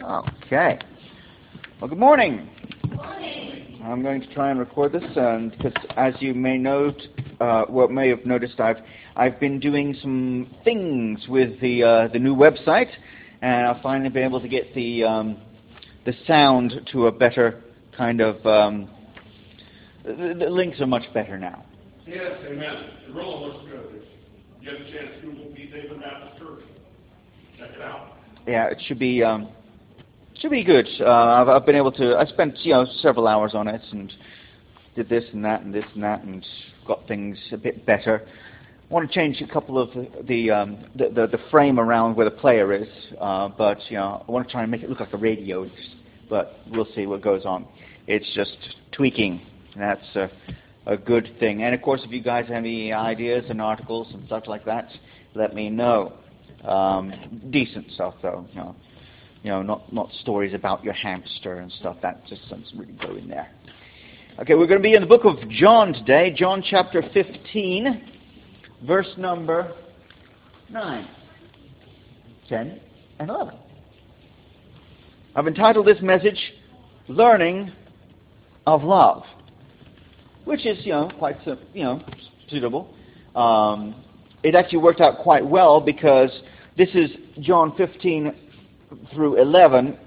Okay. Well, good morning. Good morning. I'm going to try and record this, because as you may note, may have noticed, I've been doing some things with the new website, and I've finally been able to get the sound to a better kind of. The links are much better now. Yes, amen. The roll looks good. If you get a chance, Google P. David Baptist Church. Check it out. Yeah, it should be good. I've been able to. I spent several hours on it and did this and that and this and that and got things a bit better. I want to change a couple of the frame around where the player is, but I want to try and make it look like a radio. But we'll see what goes on. It's just tweaking. That's a good thing. And of course, if you guys have any ideas and articles and stuff like that, let me know. Decent stuff, though. Not stories about your hamster and stuff. That just doesn't really go in there. Okay, we're going to be in the book of John today. John chapter 15, verse number 9, 10, and 11. I've entitled this message, Learning of Love, which is, quite, suitable. It actually worked out quite well because this is John 15 through 11,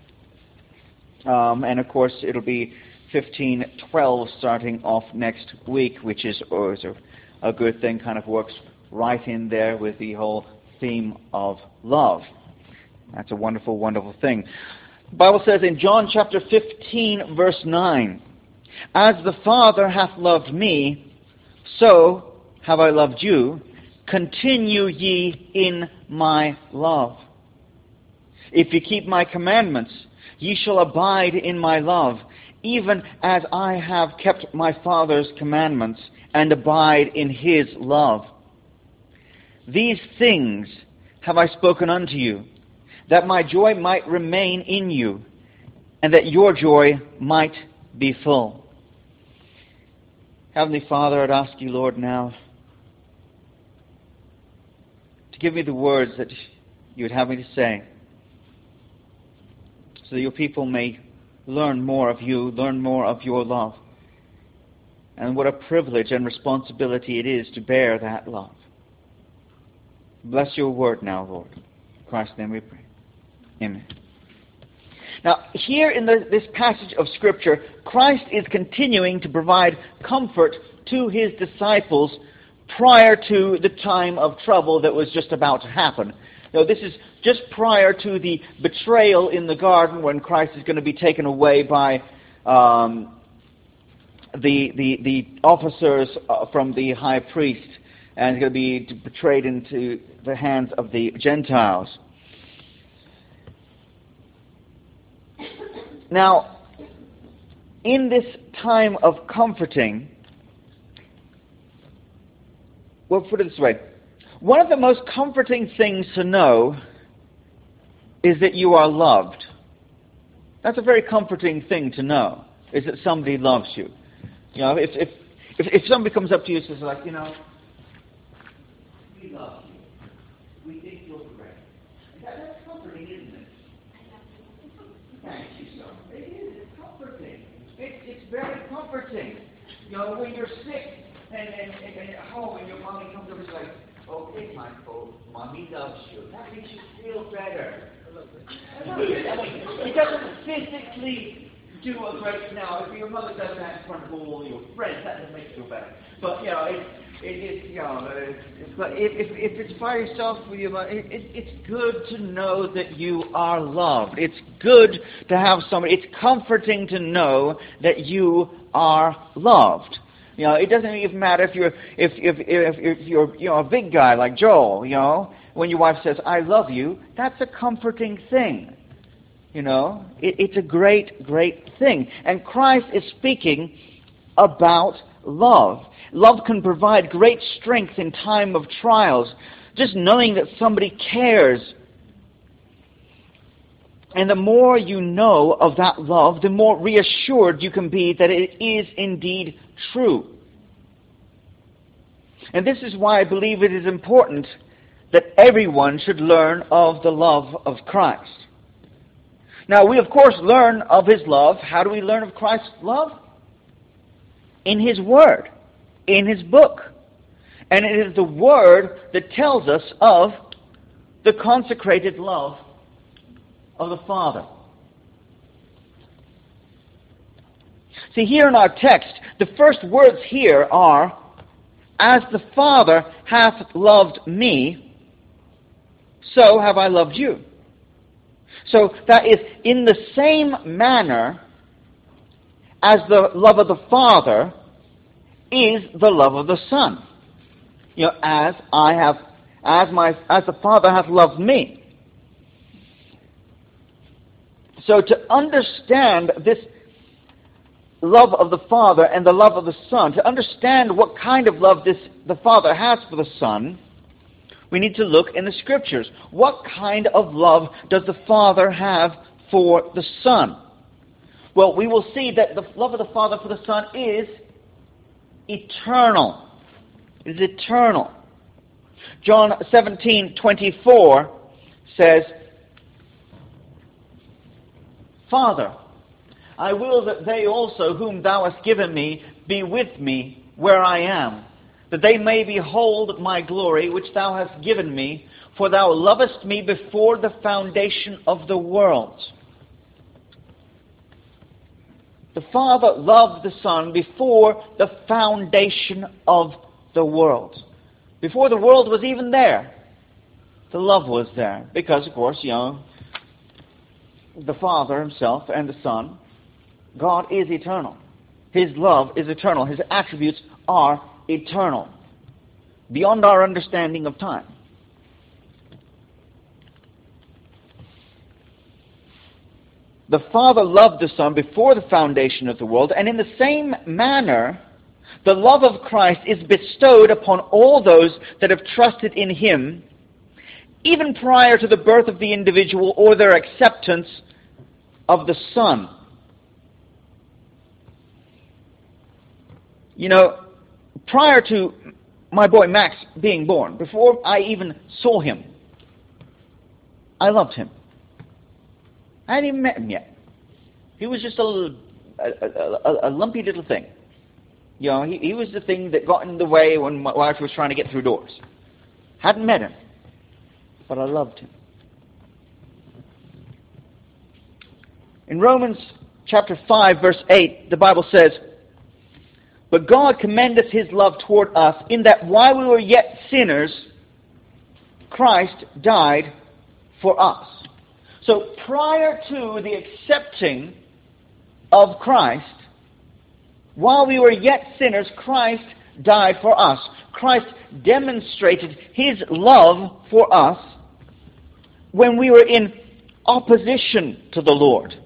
and of course it'll be 15:12 starting off next week, which is always a good thing, kind of works right in there with the whole theme of love. That's a wonderful, wonderful thing. The Bible says in John chapter 15, verse 9, "As the Father hath loved me, so have I loved you. Continue ye in my love. If ye keep my commandments, ye shall abide in my love, even as I have kept my Father's commandments and abide in his love. These things have I spoken unto you, that my joy might remain in you, and that your joy might be full." Heavenly Father, I'd ask you, Lord, now to give me the words that you would have me to say, so that your people may learn more of you, learn more of your love. And what a privilege and responsibility it is to bear that love. Bless your word now, Lord. In Christ's name we pray. Amen. Now, here in this passage of Scripture, Christ is continuing to provide comfort to his disciples prior to the time of trouble that was just about to happen. Now, this is just prior to the betrayal in the garden, when Christ is going to be taken away by the officers from the high priest, and is going to be betrayed into the hands of the Gentiles. Now, in this time of comforting, we'll put it this way. One of the most comforting things to know is that you are loved. That's a very comforting thing to know, is that somebody loves you. If somebody comes up to you and says, we love you. We think you're great. That's comforting, isn't it? Thank you, son. It is. It's comforting. It's very comforting. When you're sick and at home and your mommy comes over and says, "Okay, Michael, mommy loves you." That makes you feel better. It doesn't physically do a great now. If your mother does that in front of all your friends, that doesn't make you feel better. But but if it's by yourself with your mother, it's good to know that you are loved. It's good to have somebody. It's comforting to know that you are loved. It doesn't even matter if you're a big guy like Joel. When your wife says, "I love you," that's a comforting thing. It's a great, great thing. And Christ is speaking about love. Love can provide great strength in time of trials. Just knowing that somebody cares. And the more you know of that love, the more reassured you can be that it is indeed true. And this is why I believe it is important that everyone should learn of the love of Christ. Now, we of course learn of His love. How do we learn of Christ's love? In His Word, in His book. And it is the Word that tells us of the consecrated love of the Father. See, here in our text, the first words here are, "As the Father hath loved me, so have I loved you." So that is, in the same manner as the love of the Father is the love of the Son. You know, as the Father hath loved me. So to understand this love of the Father and the love of the Son, to understand what kind of love the Father has for the Son, we need to look in the Scriptures. What kind of love does the Father have for the Son? Well, we will see that the love of the Father for the Son is eternal. It is eternal. John 17:24 says, "Father, I will that they also whom thou hast given me be with me where I am, that they may behold my glory which thou hast given me, for thou lovest me before the foundation of the world." The Father loved the Son before the foundation of the world. Before the world was even there, the love was there. Because, of course, the Father Himself and the Son, God is eternal. His love is eternal. His attributes are eternal, beyond our understanding of time. The Father loved the Son before the foundation of the world, and in the same manner, the love of Christ is bestowed upon all those that have trusted in Him, even prior to the birth of the individual or their acceptance of the Son. Prior to my boy Max being born, before I even saw him, I loved him. I hadn't even met him yet. He was just a lumpy little thing. He was the thing that got in the way when my wife was trying to get through doors. Hadn't met him, but I loved him. In Romans chapter 5, verse 8, the Bible says, "But God commendeth His love toward us, in that while we were yet sinners, Christ died for us." So prior to the accepting of Christ, while we were yet sinners, Christ died for us. Christ demonstrated His love for us when we were in opposition to the Lord.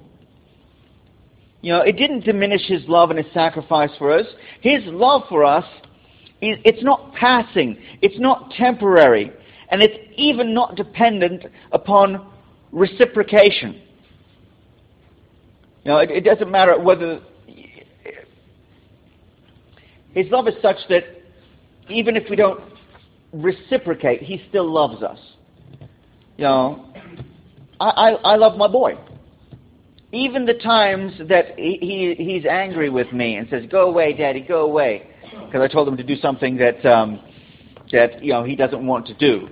It didn't diminish His love and His sacrifice for us. His love for us, it's not passing, it's not temporary, and it's even not dependent upon reciprocation. It doesn't matter whether... His love is such that even if we don't reciprocate, He still loves us. I love my boy. Even the times that he's angry with me and says, "Go away, Daddy, go away," because I told him to do something that he doesn't want to do.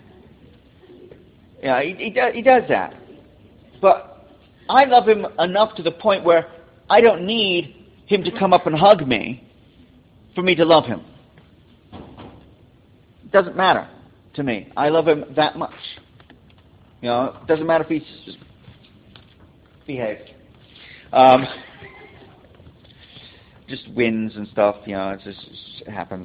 He does that. But I love him enough to the point where I don't need him to come up and hug me for me to love him. It doesn't matter to me. I love him that much. It doesn't matter if he's just behaved. Just wins and stuff, it happens.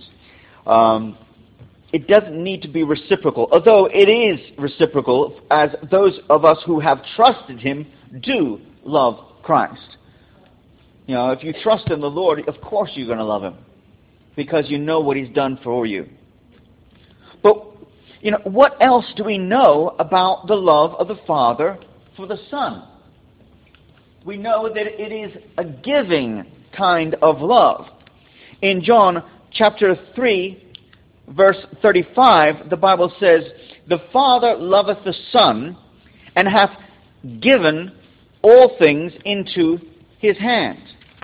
It doesn't need to be reciprocal, although it is reciprocal, as those of us who have trusted Him do love Christ. If you trust in the Lord, of course you're going to love Him, because you know what He's done for you. But, what else do we know about the love of the Father for the Son? We know that it is a giving kind of love. In John chapter 3, verse 35, the Bible says, "The Father loveth the Son, and hath given all things into his hand.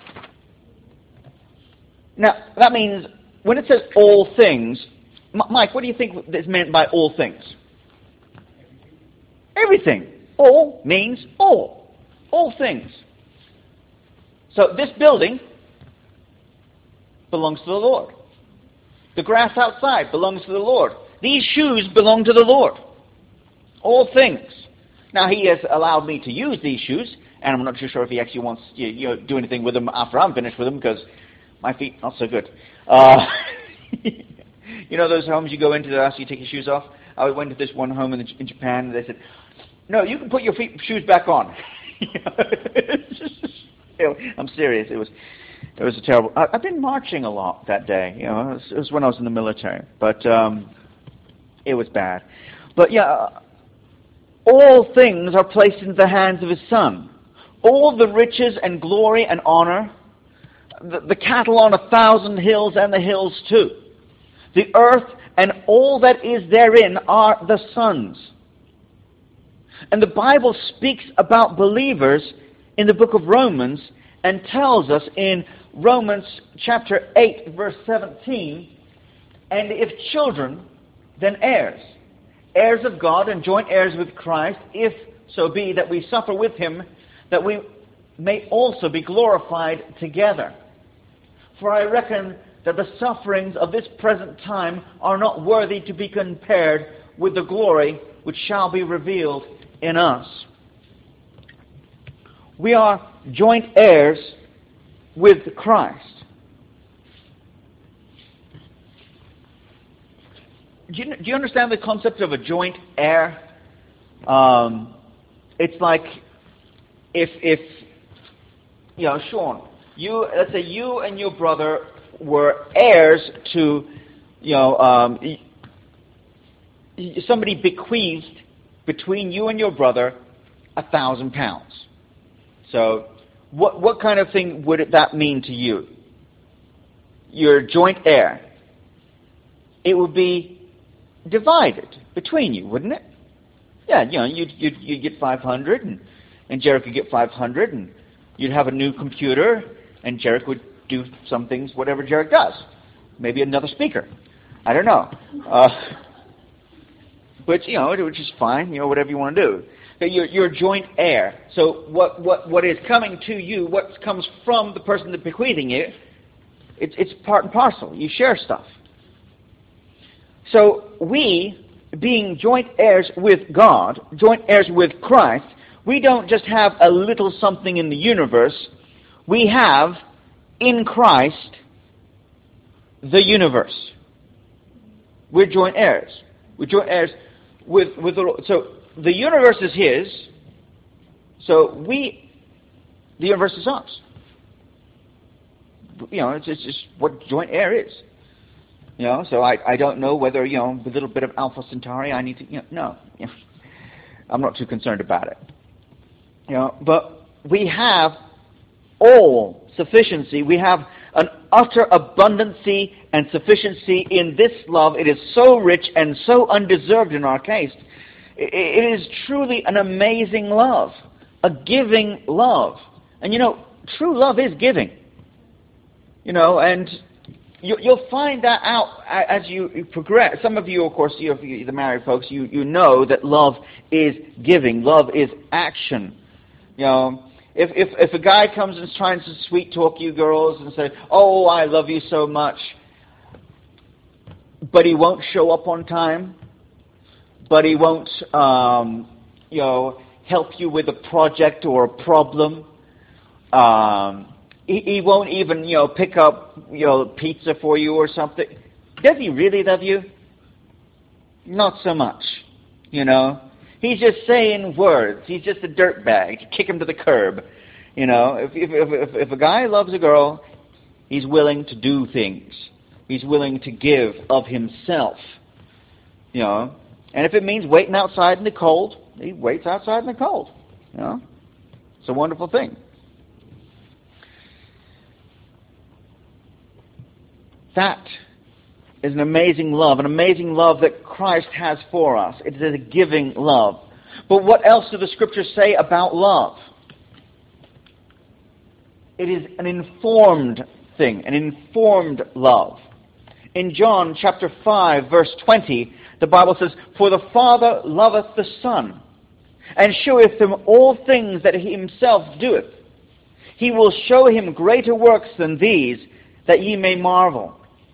Now, that means, when it says all things, Mike, what do you think is meant by all things? Everything. All means all. All things. So this building belongs to the Lord. The grass outside belongs to the Lord. These shoes belong to the Lord. All things. Now, he has allowed me to use these shoes, and I'm not too sure if he actually wants to do anything with them after I'm finished with them, because my feet not so good. You know those homes you go into that ask you to take your shoes off? I went to this one home in Japan, and they said, "No, you can put your shoes back on." I'm serious. It was a terrible. I've been marching a lot that day. You know, it was when I was in the military, but it was bad. But yeah, all things are placed into the hands of His Son. All the riches and glory and honor, the cattle on 1,000 hills and the hills too, the earth and all that is therein are the Son's. And the Bible speaks about believers in the book of Romans and tells us in Romans chapter 8, verse 17, "And if children, then heirs, heirs of God and joint heirs with Christ, if so be that we suffer with Him, that we may also be glorified together. For I reckon that the sufferings of this present time are not worthy to be compared with the glory which shall be revealed in us." We are joint heirs with Christ. Do you understand the concept of a joint heir? It's like if Sean, let's say you and your brother were heirs to, somebody bequeathed between you and your brother £1,000. So, what kind of thing would that mean to you? You're joint heir. It would be divided between you, wouldn't it? Yeah, you'd get 500, and Jarek would get 500, and you'd have a new computer, and Jarek would do some things, whatever Jarek does. Maybe another speaker. I don't know. But, which is fine, whatever you want to do. But you're a joint heir. So what is coming to you, what comes from the person that's bequeathing you, it's part and parcel. You share stuff. So we, being joint heirs with God, joint heirs with Christ, we don't just have a little something in the universe. We have, in Christ, the universe. We're joint heirs. We're joint heirs with the Lord. So the universe is His. So the universe is ours. It's just what joint heir is. So I don't know whether, with a little bit of Alpha Centauri, I need to, no. I'm not too concerned about it. But we have all sufficiency. We have an utter abundancy and sufficiency in this love. It is so rich and so undeserved in our case. It is truly an amazing love, a giving love. And true love is giving. And you'll find that out as you progress. Some of you, of course, the married folks, you know that love is giving. Love is action. If a guy comes and is trying to sweet talk you girls and say, "Oh, I love you so much," but he won't show up on time, but he won't, help you with a project or a problem. He won't even, pick up, pizza for you or something. Does he really love you? Not so much, He's just saying words. He's just a dirtbag. Kick him to the curb. If a guy loves a girl, he's willing to do things. He's willing to give of himself. And if it means waiting outside in the cold, he waits outside in the cold. It's a wonderful thing. That is an amazing love that Christ has for us. It is a giving love. But what else do the Scriptures say about love? it is an informed thing, an informed love. In John chapter 5, verse 20, the Bible says, "For the Father loveth the Son, and showeth him all things that he himself doeth. He will show him greater works than these, that ye may marvel."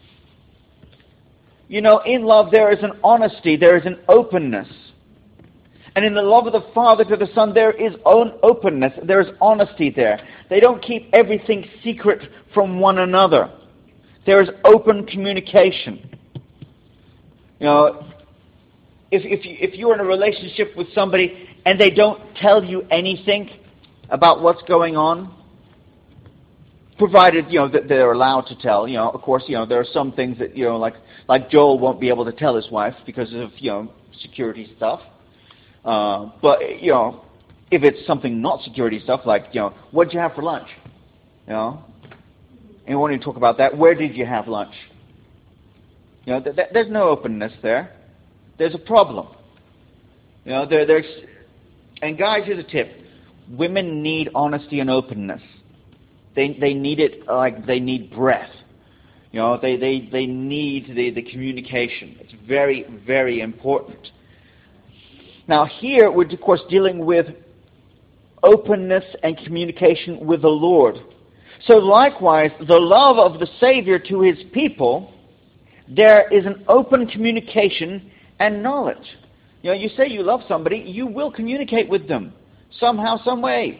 You know, in love there is an honesty, there is an openness. And in the love of the Father to the Son, there is openness, there is honesty there. They don't keep everything secret from one another. There is open communication. You know, if you're in a relationship with somebody and they don't tell you anything about what's going on, provided, you know, that they're allowed to tell, you know, of course, you know, there are some things that, you know, like Joel won't be able to tell his wife because of, you know, security stuff. But, you know, if it's something not security stuff, like, you know, what did you have for lunch? You know, and we want to talk about that. Where did you have lunch? You know, there's no openness there. There's a problem. You know, and guys, here's a tip. Women need honesty and openness. They need it like they need breath. You know, they need the communication. It's very, very important. Now here we're, of course, dealing with openness and communication with the Lord. So likewise, the love of the Savior to His people, there is an open communication and knowledge. You know, you say you love somebody, you will communicate with them somehow, some way.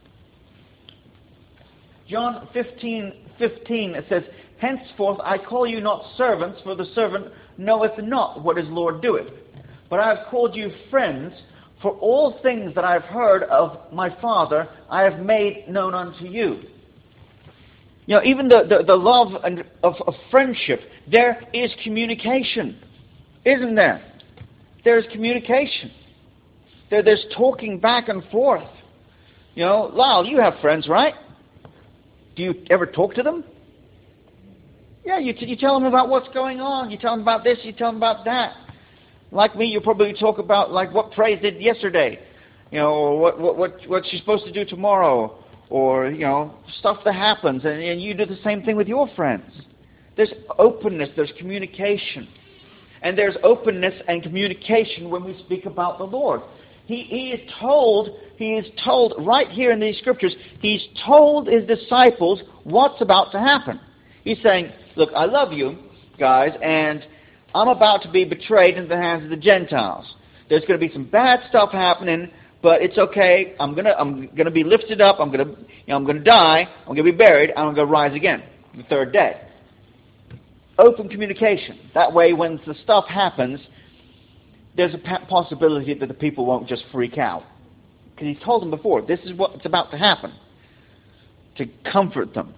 John 15:15, it says, "Henceforth I call you not servants, for the servant knoweth not what his Lord doeth. But I have called you friends, for all things that I have heard of my Father I have made known unto you." You know, even the love of friendship, there is communication, isn't there? There's communication. There's talking back and forth. You know, Lyle, you have friends, right? Do you ever talk to them? Yeah, you tell them about what's going on. You tell them about this, you tell them about that. Like me, you probably talk about like what Praise did yesterday, you know, or what she's supposed to do tomorrow, or, you know, stuff that happens, and you do the same thing with your friends. There's openness, there's communication. And there's openness and communication when we speak about the Lord. He is told right here in these scriptures, He's told His disciples what's about to happen. He's saying, look, I love you guys, and I'm about to be betrayed into the hands of the Gentiles. There's going to be some bad stuff happening, but it's okay. I'm gonna be lifted up. I'm gonna die. I'm gonna be buried. And I'm gonna rise again the third day. Open communication. That way, when the stuff happens, there's a possibility that the people won't just freak out. Because He told them before, this is what's about to happen. To comfort them.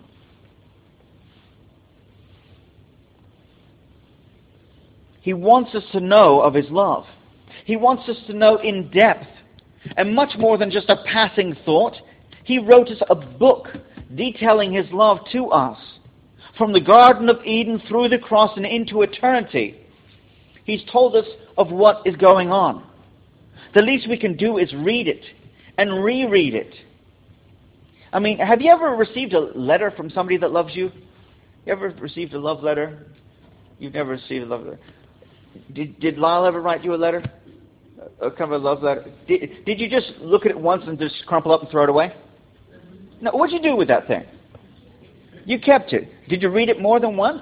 He wants us to know of His love. He wants us to know in depth. And much more than just a passing thought. He wrote us a book detailing His love to us. From the Garden of Eden through the cross and into eternity. He's told us of what is going on. The least we can do is read it and reread it. I mean, have you ever received a letter from somebody that loves you? You ever received a love letter? You've never received a love letter. Did Lyle ever write you a letter? A kind of a love letter? Did you just look at it once and just crumple up and throw it away? No, what'd you do with that thing? You kept it. Did you read it more than once?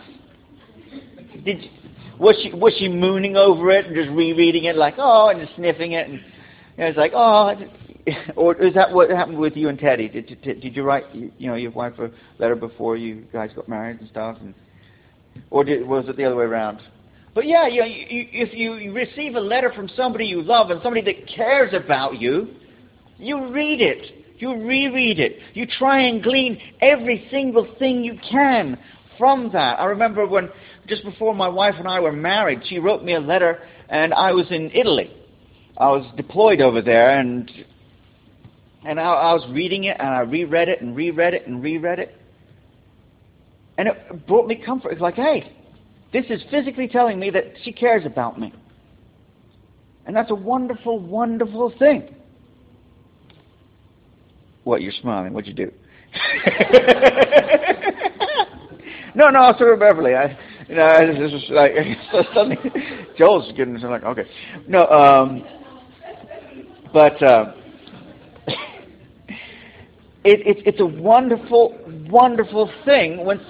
Was she mooning over it and just rereading it like, oh, and just sniffing it, and it's like, oh, or is that what happened with you and Teddy? Did you write, you know, your wife a letter before you guys got married and stuff, or was it the other way around? But yeah, you know, if you receive a letter from somebody you love and somebody that cares about you, you read it. You reread it. You try and glean every single thing you can from that. I remember when, just before my wife and I were married, she wrote me a letter, and I was in Italy. I was deployed over there, and I was reading it, and I reread it, and reread it, and reread it. And it brought me comfort. It's like, hey, this is physically telling me that she cares about me. And that's a wonderful, wonderful thing. What, you're smiling? What'd you do? No, Sir Beverly. This was like suddenly Joel's getting like, okay, no, but it's a wonderful thing when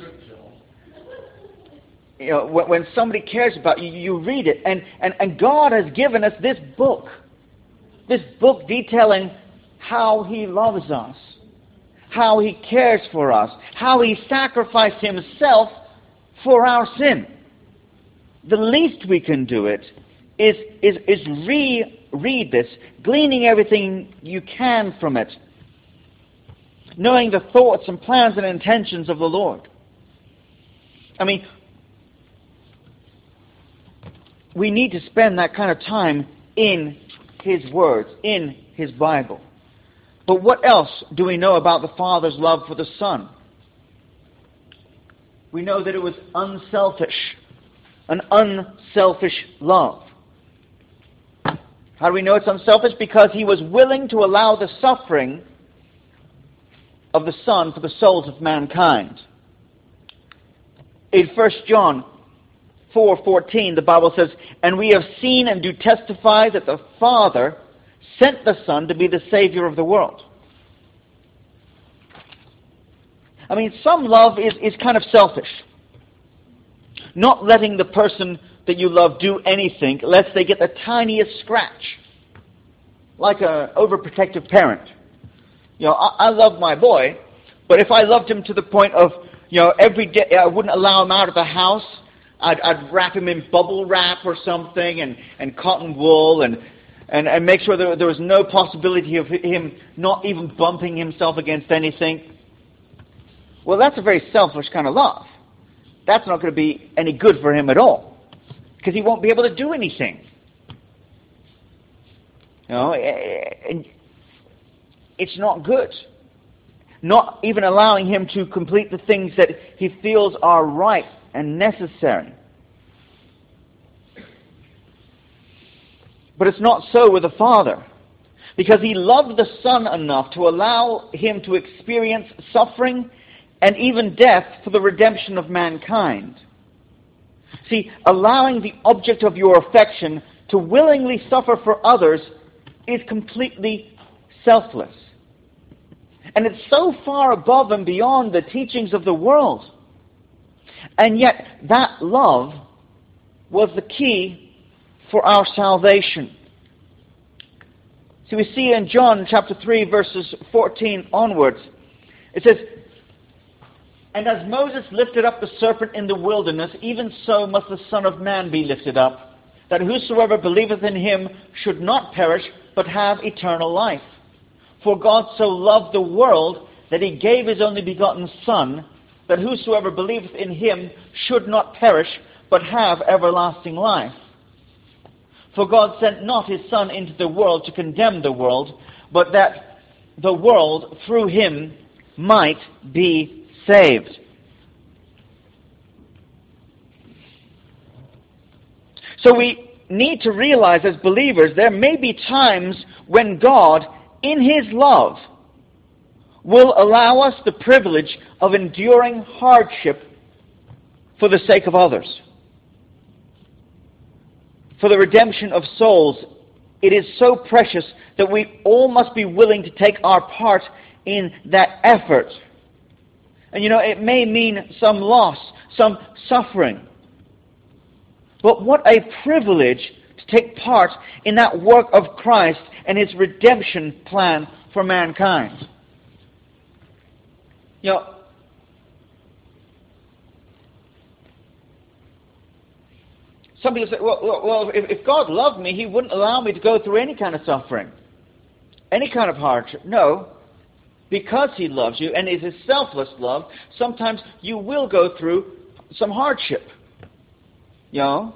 when somebody cares about you. You read it, and God has given us this book detailing how He loves us, how He cares for us, how He sacrificed Himself for our sin. The least we can do it is read this, gleaning everything you can from it, knowing the thoughts and plans and intentions of the Lord. I mean, we need to spend that kind of time in His words, in His Bible. But what else do we know about the Father's love for the Son? We know that it was unselfish, an unselfish love. How do we know it's unselfish? Because He was willing to allow the suffering of the Son for the souls of mankind. In 1 John 4:14, the Bible says, "And we have seen and do testify that the Father sent the Son to be the Savior of the world." I mean, some love is kind of selfish. Not letting the person that you love do anything lest they get the tiniest scratch. Like an overprotective parent. I love my boy, but if I loved him to the point of, every day I wouldn't allow him out of the house, I'd wrap him in bubble wrap or something and cotton wool and make sure there was no possibility of him not even bumping himself against anything. Well, that's a very selfish kind of love. That's not going to be any good for him at all, because he won't be able to do anything. And it's not good. Not even allowing him to complete the things that he feels are right and necessary. But it's not so with the Father, because He loved the Son enough to allow Him to experience suffering and even death for the redemption of mankind. See, allowing the object of your affection to willingly suffer for others is completely selfless. And it's so far above and beyond the teachings of the world. And yet, that love was the key for our salvation. So we see in John chapter 3, verses 14 onwards, it says, "And as Moses lifted up the serpent in the wilderness, even so must the Son of Man be lifted up, that whosoever believeth in Him should not perish, but have eternal life. For God so loved the world that He gave His only begotten Son, that whosoever believeth in Him should not perish, but have everlasting life. For God sent not His Son into the world to condemn the world, but that the world through Him might be saved." So we need to realize as believers there may be times when God, in His love, will allow us the privilege of enduring hardship for the sake of others. For the redemption of souls, it is so precious that we all must be willing to take our part in that effort. And it may mean some loss, some suffering. But what a privilege to take part in that work of Christ and His redemption plan for mankind. Some people say, well, if God loved me, He wouldn't allow me to go through any kind of suffering, any kind of hardship. No. Because He loves you and is His selfless love, sometimes you will go through some hardship. Your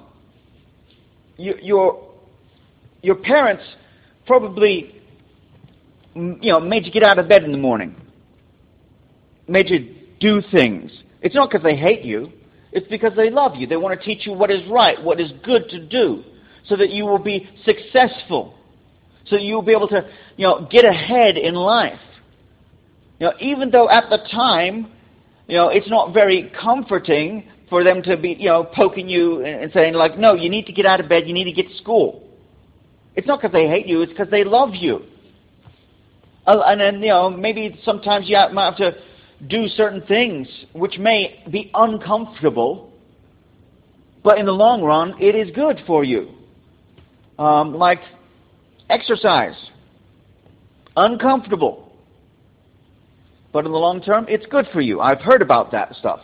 parents probably made you get out of bed in the morning, made you do things. It's not because they hate you. It's because they love you. They want to teach you what is right, what is good to do, so that you will be successful, so that you will be able to get ahead in life. Even though at the time, it's not very comforting for them to be, poking you and saying, like, no, you need to get out of bed, you need to get to school. It's not because they hate you, it's because they love you. And then, maybe sometimes you might have to do certain things which may be uncomfortable, but in the long run, it is good for you. Like exercise. Uncomfortable. But in the long term, it's good for you. I've heard about that stuff.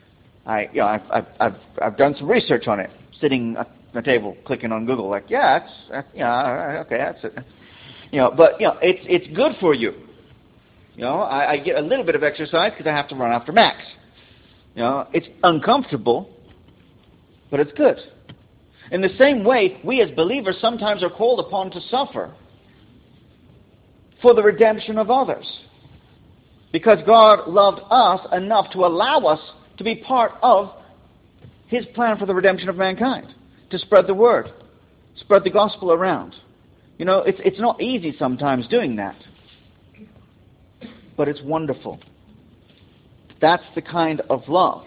I've done some research on it, sitting at the table, clicking on Google, like, okay, that's it. But it's good for you. I get a little bit of exercise because I have to run after Max. It's uncomfortable, but it's good. In the same way, we as believers sometimes are called upon to suffer for the redemption of others. Because God loved us enough to allow us to be part of His plan for the redemption of mankind. To spread the word. Spread the gospel around. It's not easy sometimes doing that. But it's wonderful. That's the kind of love.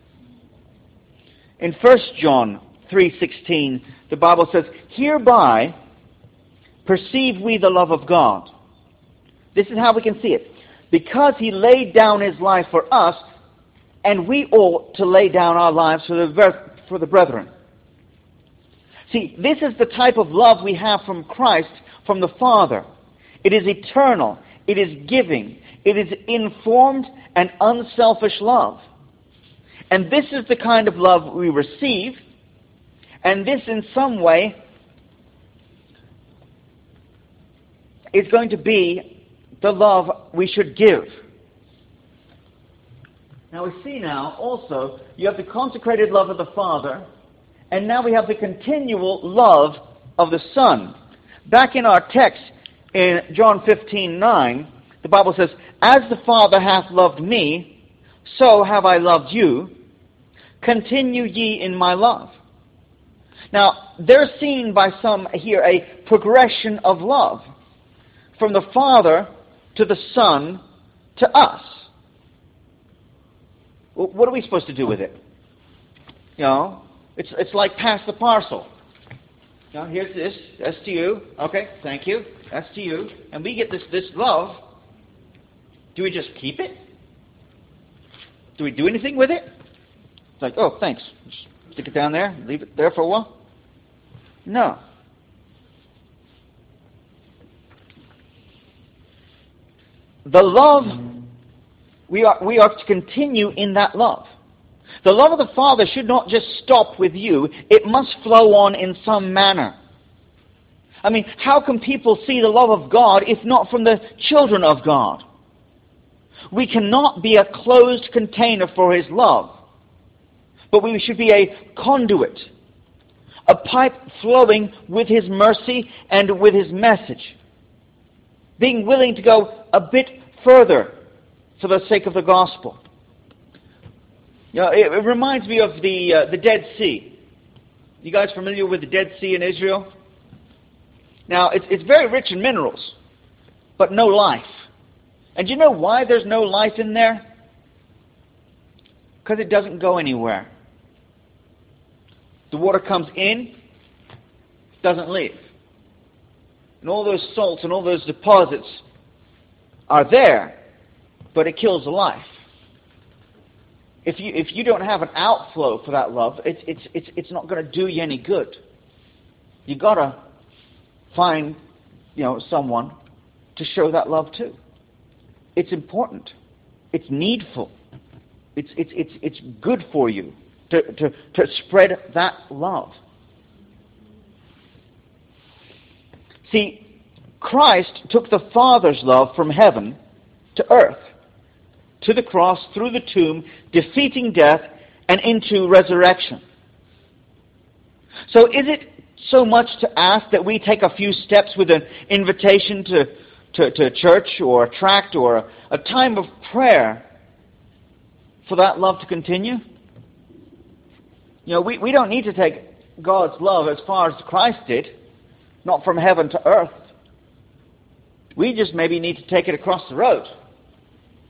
In 1 John 3:16, the Bible says, "Hereby perceive we the love of God." This is how we can see it. Because He laid down His life for us, and we ought to lay down our lives for the brethren. See, this is the type of love we have from Christ, from the Father. It is eternal. It is giving. It is informed and unselfish love. And this is the kind of love we receive. And this, in some way, is going to be the love we should give. Now we see now also, you have the consecrated love of the Father, and now we have the continual love of the Son. Back in our text, in John 15:9, the Bible says, "As the Father hath loved me, so have I loved you. Continue ye in my love." Now, there's seen by some here a progression of love from the Father to the Son to us. What are we supposed to do with it? It's like pass the parcel. Here's this. That's to you. Okay, thank you. That's to you. And we get this love. Do we just keep it? Do we do anything with it? It's like, oh, thanks. Just stick it down there, leave it there for a while. No. The love, we are to continue in that love. The love of the Father should not just stop with you. It must flow on in some manner. I mean, how can people see the love of God if not from the children of God? We cannot be a closed container for His love. But we should be a conduit. A pipe flowing with His mercy and with His message. Being willing to go a bit further for the sake of the gospel. It reminds me of the Dead Sea. You guys familiar with the Dead Sea in Israel? Now, it's very rich in minerals, but no life. And do you know why there's no life in there? Because it doesn't go anywhere. The water comes in, doesn't leave. And all those salts and all those deposits are there, but it kills the life. If you don't have an outflow for that love, it's not going to do you any good. You got to find someone to show that love to. It's important. It's needful. It's good for you to spread that love. See, Christ took the Father's love from heaven to earth, to the cross, through the tomb, defeating death, and into resurrection. So is it so much to ask that we take a few steps with an invitation to church or a tract or a time of prayer for that love to continue? We don't need to take God's love as far as Christ did, not from heaven to earth. We just maybe need to take it across the road.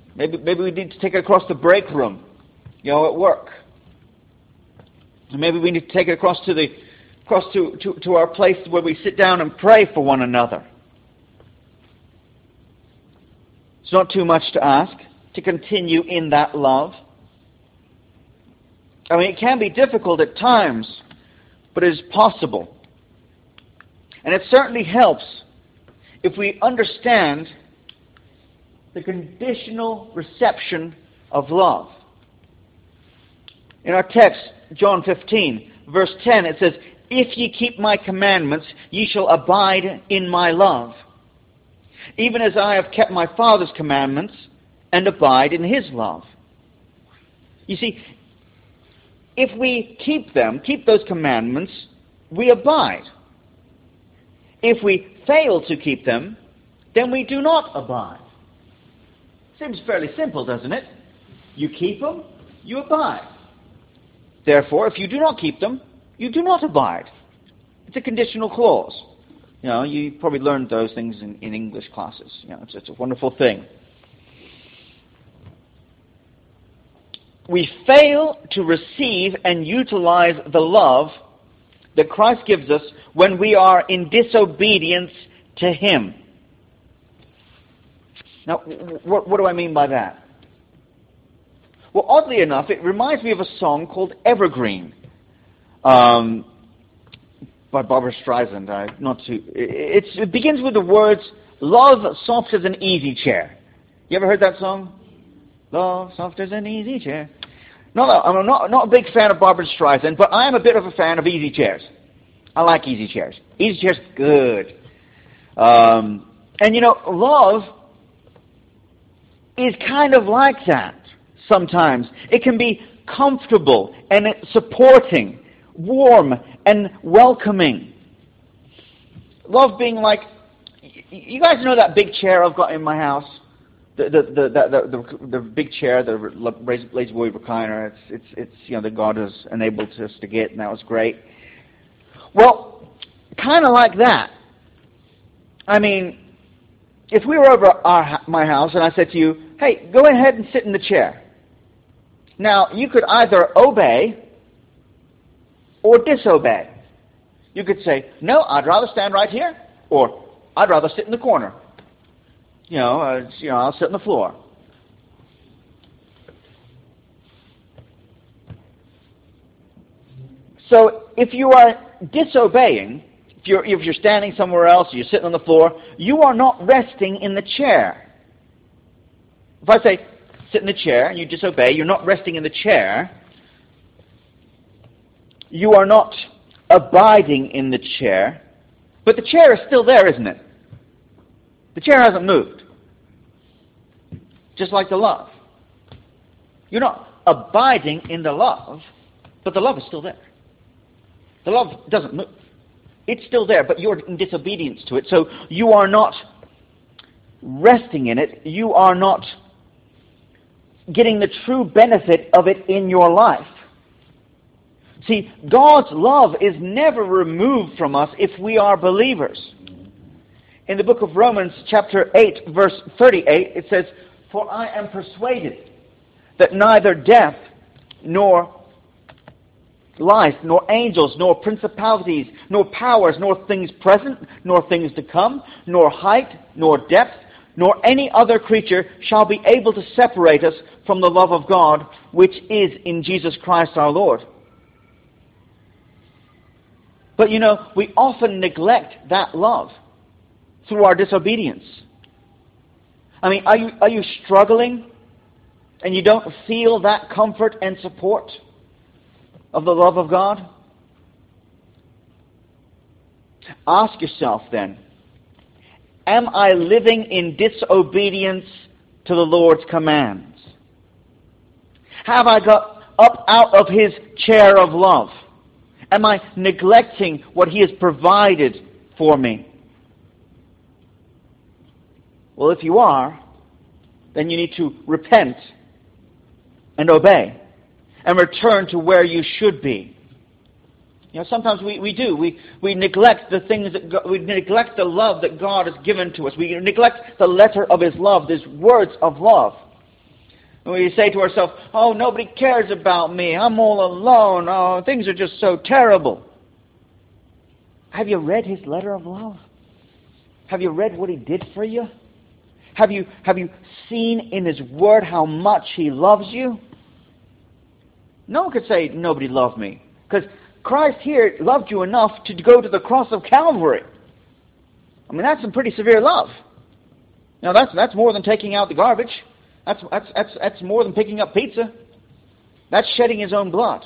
Maybe we need to take it across the break room, at work. And maybe we need to take it across to our place where we sit down and pray for one another. It's not too much to ask to continue in that love. I mean, it can be difficult at times, but it is possible. And it certainly helps if we understand the conditional reception of love. In our text, John 15, verse 10, it says, "If ye keep my commandments, ye shall abide in my love, even as I have kept my Father's commandments and abide in his love." You see, if we keep those commandments, we abide. If we fail to keep them, then we do not abide. Seems fairly simple, doesn't it? You keep them, you abide. Therefore, if you do not keep them, you do not abide. It's a conditional clause. You probably learned those things in English classes. It's a wonderful thing. We fail to receive and utilize the love that Christ gives us when we are in disobedience to him. Now, what do I mean by that? Well, oddly enough, it reminds me of a song called Evergreen by Barbra Streisand. It begins with the words, "Love soft as an easy chair." You ever heard that song? Love soft as an easy chair. No, I'm not a big fan of Barbra Streisand, but I am a bit of a fan of easy chairs. I like easy chairs. Easy chairs, good. And love is kind of like that sometimes. It can be comfortable and supporting, warm and welcoming. Love being like, you guys know that big chair I've got in my house? The big chair, the La-Z-Boy recliner. It's that God has enabled us to get, and that was great. Well, kind of like that. I mean, if we were over my house and I said to you, "Hey, go ahead and sit in the chair." Now, you could either obey or disobey. You could say, "No, I'd rather stand right here," or "I'd rather sit in the corner. I'll sit on the floor." So if you are disobeying, if you're standing somewhere else, or you're sitting on the floor, you are not resting in the chair. If I say, sit in the chair, and you disobey, you're not resting in the chair. You are not abiding in the chair. But the chair is still there, isn't it? The chair hasn't moved. Just like the love. You're not abiding in the love, but the love is still there. The love doesn't move. It's still there, but you're in disobedience to it. So you are not resting in it. You are not getting the true benefit of it in your life. See, God's love is never removed from us if we are believers. In the book of Romans, chapter 8, verse 38, it says, "For I am persuaded that neither death, nor life, nor angels, nor principalities, nor powers, nor things present, nor things to come, nor height, nor depth, nor any other creature shall be able to separate us from the love of God, which is in Jesus Christ our Lord." But we often neglect that love through our disobedience. I mean, are you struggling and you don't feel that comfort and support of the love of God? Ask yourself then, am I living in disobedience to the Lord's commands? Have I got up out of his chair of love? Am I neglecting what he has provided for me? Well, if you are, then you need to repent and obey and return to where you should be. Sometimes we do. We neglect the things we neglect the love that God has given to us. We neglect the letter of his love, these words of love. And we say to ourselves, oh, nobody cares about me. I'm all alone. Oh, things are just so terrible. Have you read his letter of love? Have you read what he did for you? Have you seen in his word how much he loves you? No one could say, nobody loved me. Because Christ here loved you enough to go to the cross of Calvary. I mean, that's some pretty severe love. Now, that's more than taking out the garbage. That's more than picking up pizza. That's shedding his own blood.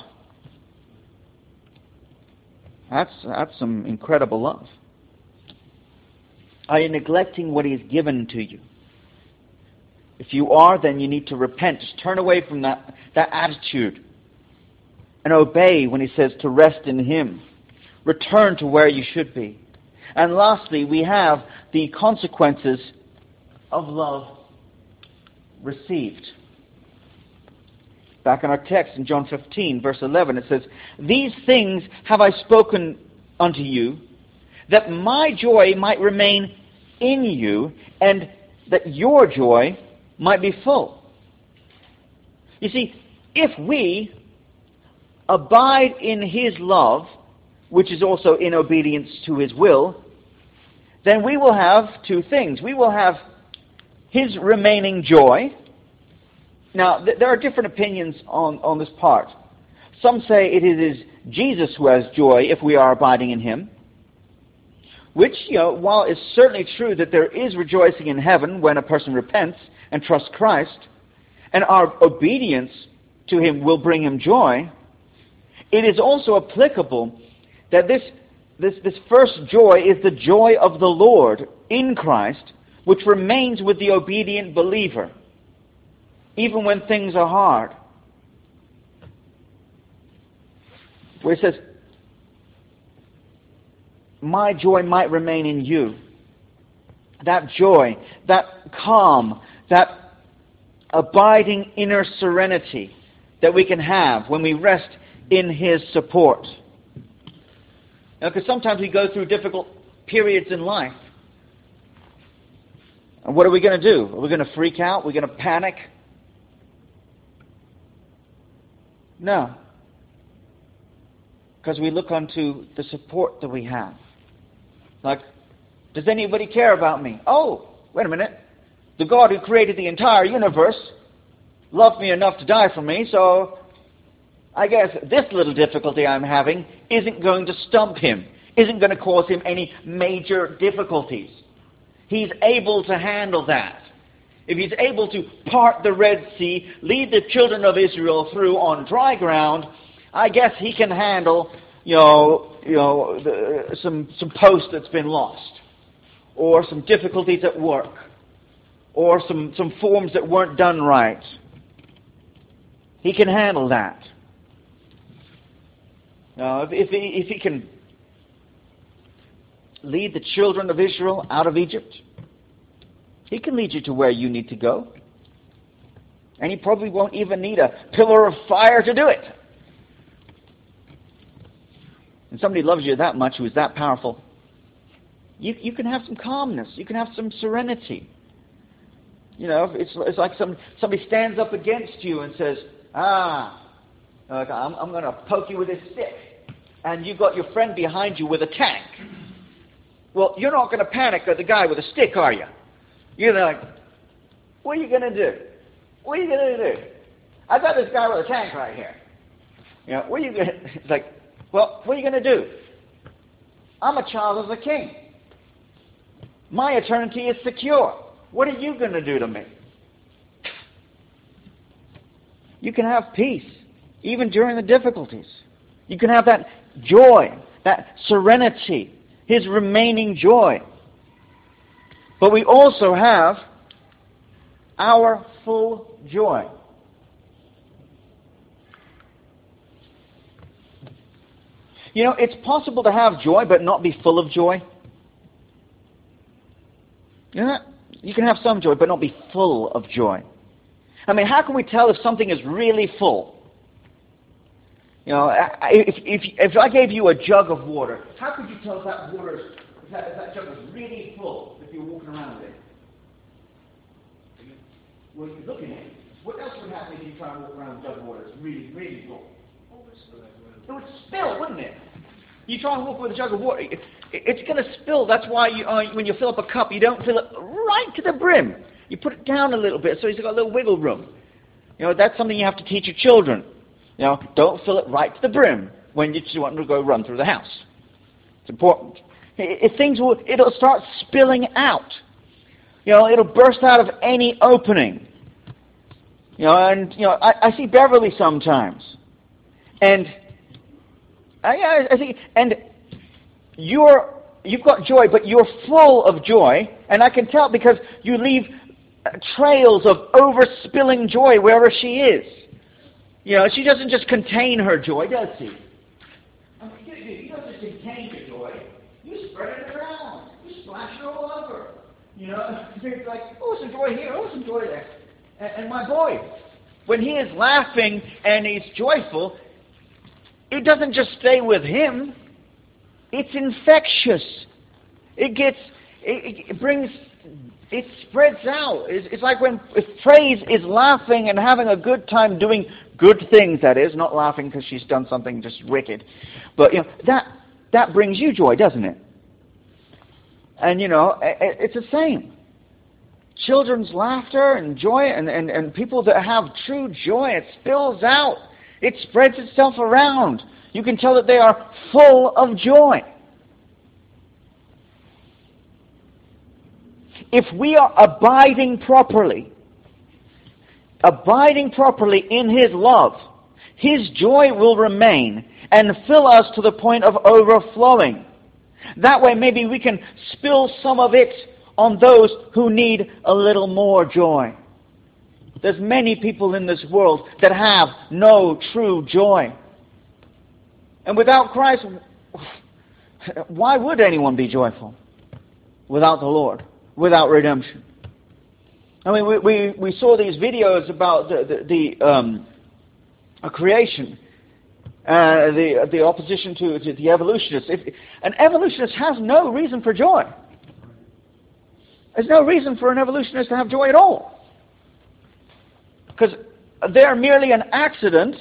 That's some incredible love. Are you neglecting what he's given to you? If you are, then you need to repent. Just turn away from that attitude and obey when he says to rest in him. Return to where you should be. And lastly, we have the consequences of love received. Back in our text in John 15, verse 11, it says, "These things have I spoken unto you, that my joy might remain in you, and that your joy might be full." You see, if we abide in his love, which is also in obedience to his will, then we will have two things. We will have his remaining joy. Now, there are different opinions on this part. Some say it is Jesus who has joy if we are abiding in him, which, while it's certainly true that there is rejoicing in heaven when a person repents and trusts Christ, and our obedience to him will bring him joy, it is also applicable that this first joy is the joy of the Lord in Christ, which remains with the obedient believer, even when things are hard. Where it says, my joy might remain in you. That joy, that calm, that abiding inner serenity that we can have when we rest in his support. Now, because sometimes we go through difficult periods in life. And what are we going to do? Are we going to freak out? Are we going to panic? No. Because we look unto the support that we have. Like, does anybody care about me? Oh, wait a minute. The God who created the entire universe loved me enough to die for me, so I guess this little difficulty I'm having isn't going to stump him, isn't going to cause him any major difficulties. He's able to handle that. If he's able to part the Red Sea, lead the children of Israel through on dry ground, I guess he can handle, some post that's been lost, or some difficulties at work, or some forms that weren't done right. He can handle that. Now, if he can lead the children of Israel out of Egypt, he can lead you to where you need to go. And he probably won't even need a pillar of fire to do it. And somebody loves you that much, who is that powerful, you can have some calmness. You can have some serenity. It's like somebody stands up against you and says, I'm going to poke you with this stick. And you've got your friend behind you with a tank. Well, you're not going to panic at the guy with a stick, are you? You're like, what are you going to do? What are you going to do? I've got this guy with a tank right here. What are you going to... It's like, well, what are you going to do? I'm a child of the King. My eternity is secure. What are you going to do to me? You can have peace, even during the difficulties. You can have that joy, that serenity, his remaining joy. But we also have our full joy. It's possible to have joy but not be full of joy. You can have some joy but not be full of joy. I mean, how can we tell if something is really full? If I gave you a jug of water, how could you tell if that jug was really full if you're walking around with it? Well, you're looking at it. What else would happen if you try and walk around with jug of water? It's really, really full. It would spill, wouldn't it? You try and walk with a jug of water, it's going to spill. That's why when you fill up a cup, you don't fill it right to the brim. You put it down a little bit so it's got a little wiggle room. That's something you have to teach your children. Don't fill it right to the brim when you just want to go run through the house. It's important. It'll start spilling out. It'll burst out of any opening. I see Beverly sometimes, and I think, and you've got joy, but you're full of joy, and I can tell because you leave trails of overspilling joy wherever she is. She doesn't just contain her joy, does she? You don't just contain your joy. You spread it around. You splash it all over. It's like, oh, some joy here, oh, some joy there. And my boy, when he is laughing and he's joyful, it doesn't just stay with him. It's infectious. It spreads out. It's like if Praise is laughing and having a good time doing good things, that is, not laughing because she's done something just wicked. But, that brings you joy, doesn't it? And, it's the same. Children's laughter and joy and people that have true joy, it spills out. It spreads itself around. You can tell that they are full of joy. If we are abiding properly in His love, His joy will remain and fill us to the point of overflowing. That way maybe we can spill some of it on those who need a little more joy. There's many people in this world that have no true joy. And without Christ, why would anyone be joyful? Without the Lord, without redemption. I mean, we saw these videos about the creation, the opposition to the evolutionists. An evolutionist has no reason for joy. There's no reason for an evolutionist to have joy at all. Because they're merely an accident,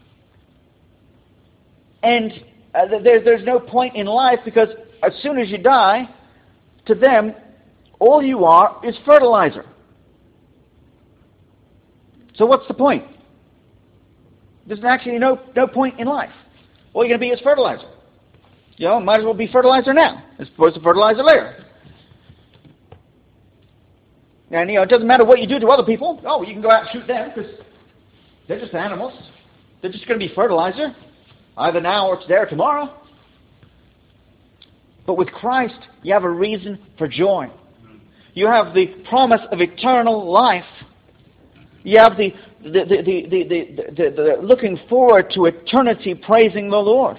and there's no point in life, because as soon as you die, to them, all you are is fertilizer. So what's the point? There's actually no point in life. All you're going to be is fertilizer. Might as well be fertilizer now, as opposed to fertilizer later. And, it doesn't matter what you do to other people. Oh, you can go out and shoot them, because they're just animals. They're just going to be fertilizer, either now or it's there tomorrow. But with Christ, you have a reason for joy. You have the promise of eternal life. You have the looking forward to eternity praising the Lord.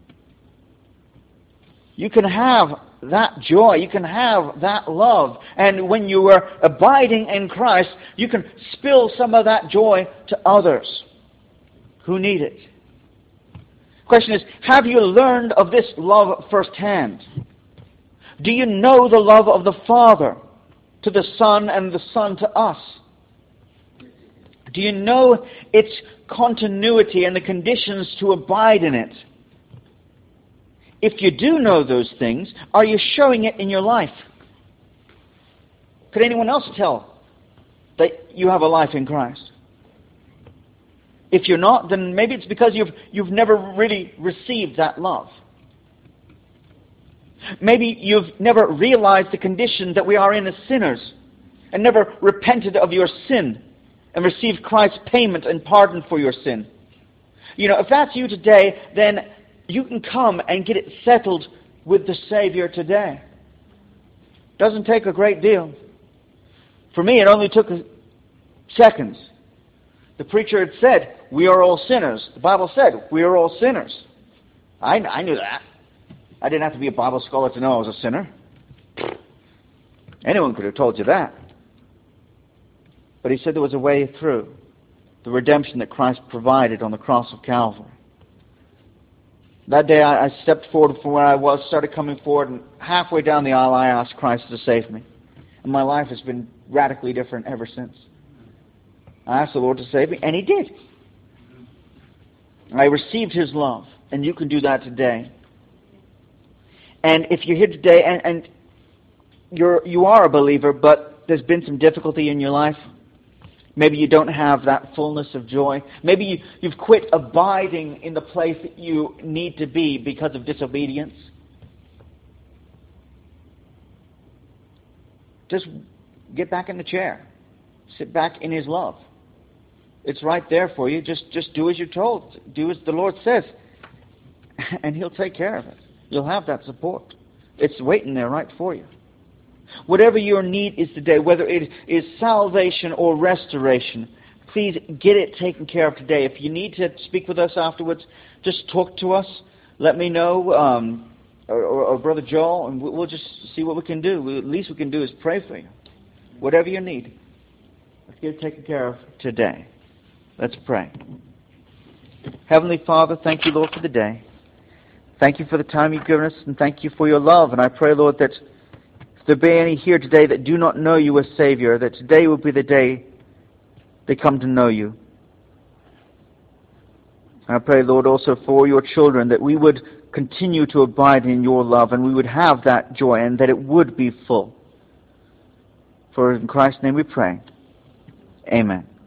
You can have that joy, you can have that love, and when you are abiding in Christ, you can spill some of that joy to others who need it. Question is, have you learned of this love firsthand? Do you know the love of the Father to the Son and the Son to us? Do you know its continuity and the conditions to abide in it? If you do know those things, are you showing it in your life? Could anyone else tell that you have a life in Christ? If you're not, then maybe it's because you've never really received that love. Maybe you've never realized the condition that we are in as sinners and never repented of your sin and received Christ's payment and pardon for your sin. If that's you today, then you can come and get it settled with the Savior today. Doesn't take a great deal. For me, it only took seconds. The preacher had said, we are all sinners. The Bible said, we are all sinners. I knew that. I didn't have to be a Bible scholar to know I was a sinner. Anyone could have told you that. But he said there was a way through. The redemption that Christ provided on the cross of Calvary. That day I stepped forward from where I was, started coming forward, and halfway down the aisle I asked Christ to save me. And my life has been radically different ever since. I asked the Lord to save me, and He did. I received His love, and you can do that today. And if you're here today and you are a believer, but there's been some difficulty in your life, maybe you don't have that fullness of joy. Maybe you've quit abiding in the place that you need to be because of disobedience. Just get back in the chair. Sit back in His love. It's right there for you. Just do as you're told. Do as the Lord says. And He'll take care of it. You'll have that support. It's waiting there right for you. Whatever your need is today, whether it is salvation or restoration, please get it taken care of today. If you need to speak with us afterwards, just talk to us. Let me know, or Brother Joel, and we'll just see what we can do. The least we can do is pray for you. Whatever you need, let's get it taken care of today. Let's pray. Heavenly Father, thank you, Lord, for the day. Thank you for the time you've given us, and thank you for your love. And I pray, Lord, that if there be any here today that do not know you as Savior, that today will be the day they come to know you. And I pray, Lord, also for your children, that we would continue to abide in your love, and we would have that joy, and that it would be full. For in Christ's name we pray. Amen.